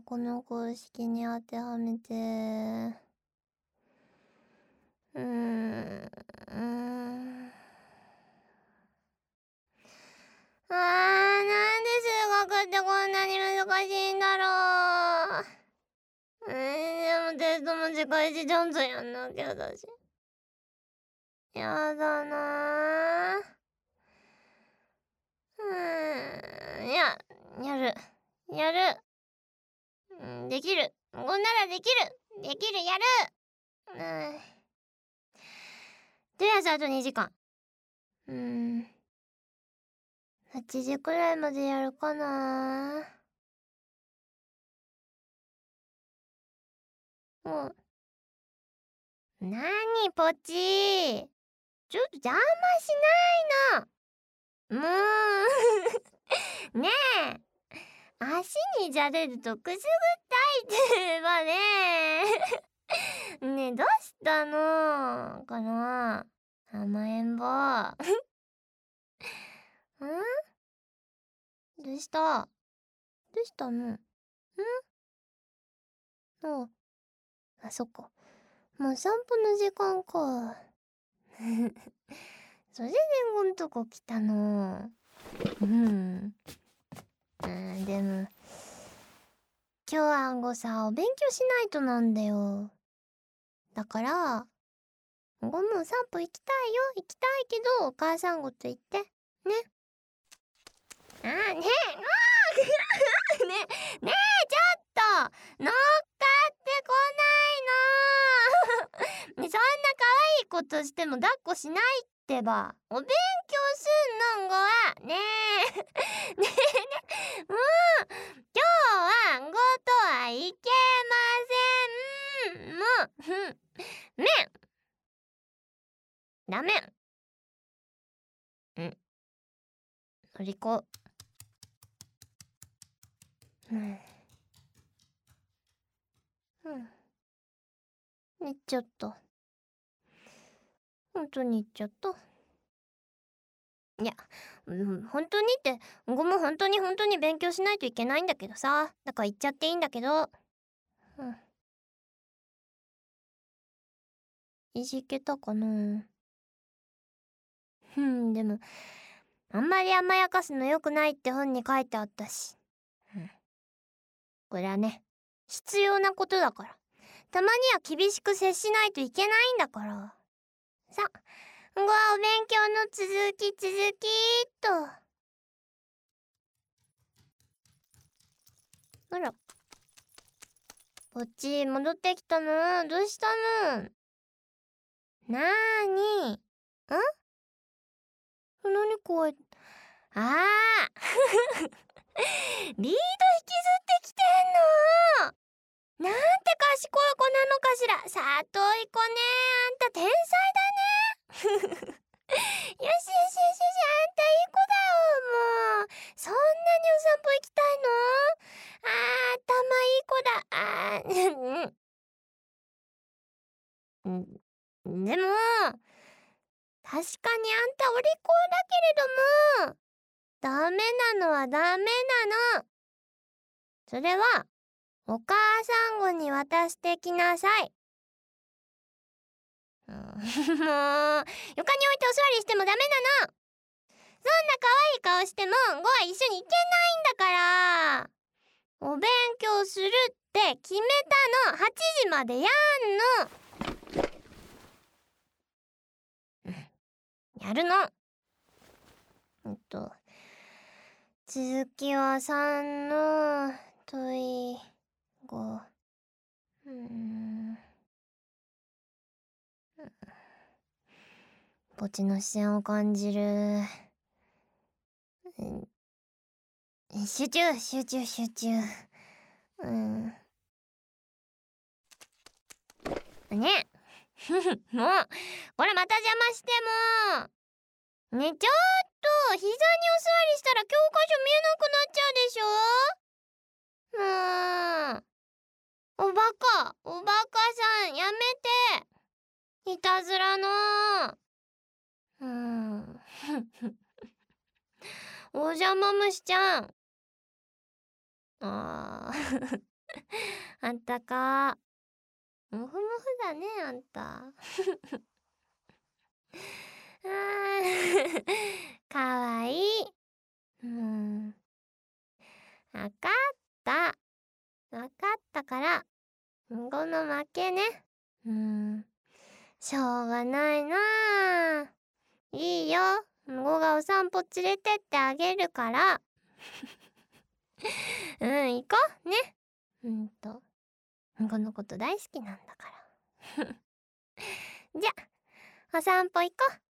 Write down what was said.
この公式に当てはめて。なんで数学ってこんなに難しいんだろう。でもテストも世界史ちゃんとやんなきゃだし。やだなやる。できる。こんならできる。やる。とりあえずあと2時間。8時くらいまでやるかな。なにポチ。ちょっと邪魔しないの。もうねえ、足にじゃれるとくすぐったいってばね。ねえ、どうしたのかな、甘えん坊。どうしたの？そっか。もう散歩の時間か。それでこんとこ来たの。でも今日はさ、お勉強しないとなんだよ。だからも散歩行きたいけどお母さんごと言ってね。ねえねえちょっと乗っかってこないの。ね、そんな可愛いことしても抱っこしないってば。お勉強すんのんごはねえ。ねえもう今日はごとはいけません。もうダメ。お利口。寝ちゃった。本当に言っちゃった。いや、本当にっても本当に勉強しないといけないんだけどさ。だから言っちゃっていいんだけど。いじけたかな。でもあんまり甘やかすの良くないって本に書いてあったし。これはね、必要なことだから。たまには厳しく接しないといけないんだから。さ、お勉強の続きっと。あら、こっち戻ってきたの？どうしたの？なーに？何これ？リード引きずってきてんの？なんて賢い子なのかしら。里い子ね。あんた天才だね。よし、あんたいい子だよ。もうそんなにお散歩行きたいの？頭いい子だ。でも確かにあんたお利口だけれども、ダメなのはダメなの。それはお母さんごに渡してきなさい。もう床に置いてお座りしてもダメなの。そんな可愛い顔してもごは一緒に行けないんだから。お勉強するって決めたの。8時までやんの。やるの。続きは3の問い5。ポチの視線を感じる。集中。ね。もうこれまた邪魔しても。ね、ちょっと膝にお座りしたら教科書見えなくなっちゃうでしょ。おバカさんやめて。いたずらの。お邪魔虫ちゃん。 あったか。もふもふだね、あんた。かわいい。わかった。わかったから、んごの負けね。しょうがないなあ。いいよ。んごがお散歩連れてってあげるから。行こうね。んごのこと大好きなんだから。じゃ、お散歩行こう。